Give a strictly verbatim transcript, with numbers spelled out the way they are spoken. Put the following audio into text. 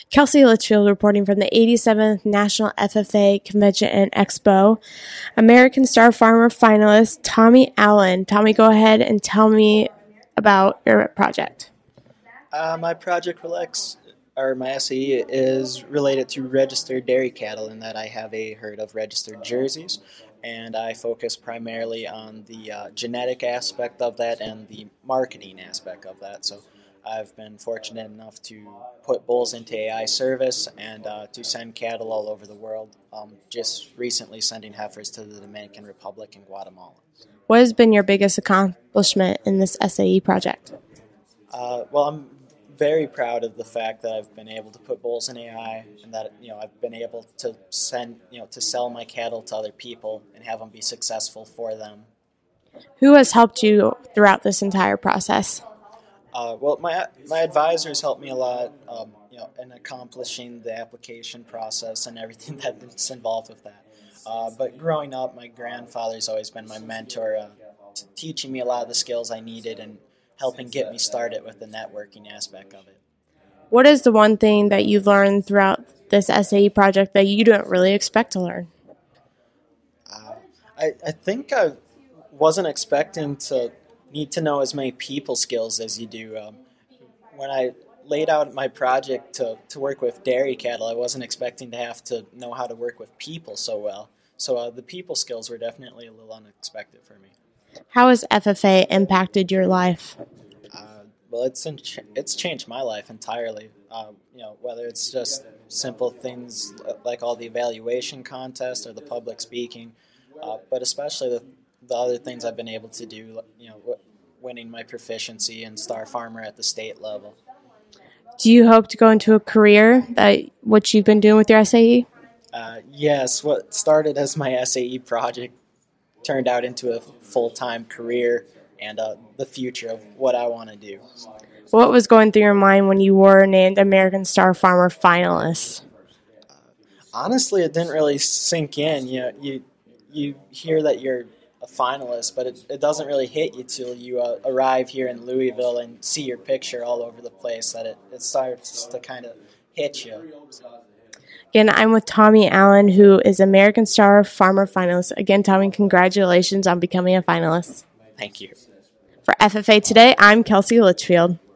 Kelsey Litchfield reporting from the eighty-seventh National F F A Convention and Expo. American Star Farmer finalist Tommy Allen. Tommy, go ahead and tell me about your project. Uh, my project relax, or my S A E is related to registered dairy cattle in that I have a herd of registered jerseys, and I focus primarily on the uh, genetic aspect of that and the marketing aspect of that. So I've been fortunate enough to put bulls into A I service and uh, to send cattle all over the world, um, just recently sending heifers to the Dominican Republic and Guatemala. What has been your biggest accomplishment in this S A E project? Uh, well, I'm very proud of the fact that I've been able to put bulls in A I and that, you know, I've been able to send, you know, to sell my cattle to other people and have them be successful for them. Who has helped you throughout this entire process? Uh, well, my my advisors helped me a lot, um, you know, in accomplishing the application process and everything that's involved with that. Uh, but growing up, my grandfather's always been my mentor, uh, t- teaching me a lot of the skills I needed and helping get me started with the networking aspect of it. What is the one thing that you've learned throughout this S A E project that you didn't really expect to learn? Uh, I, I think I wasn't expecting to need to know as many people skills as you do. Um, when I laid out my project to, to work with dairy cattle, I wasn't expecting to have to know how to work with people so well. So uh, the people skills were definitely a little unexpected for me. How has F F A impacted your life? Uh, well, it's in ch- it's changed my life entirely. Uh, you know, whether it's just simple things like all the evaluation contests or the public speaking, uh, but especially the the other things I've been able to do. You know, w- winning my proficiency in Star Farmer at the state level. Do you hope to go into a career that what you've been doing with your S A E? Uh, yes, what started as my S A E project turned out into a full-time career and uh, the future of what I want to do. What was going through your mind when you were named American Star Farmer finalist? Uh, honestly, it didn't really sink in. You know, you you hear that you're a finalist, but it, it doesn't really hit you till you uh, arrive here in Louisville and see your picture all over the place, that it, it starts to kind of hit you. Again, I'm with Tommy Allen, who is American Star Farmer finalist. Again, Tommy, congratulations on becoming a finalist. Thank you. For F F A Today, I'm Kelsey Litchfield.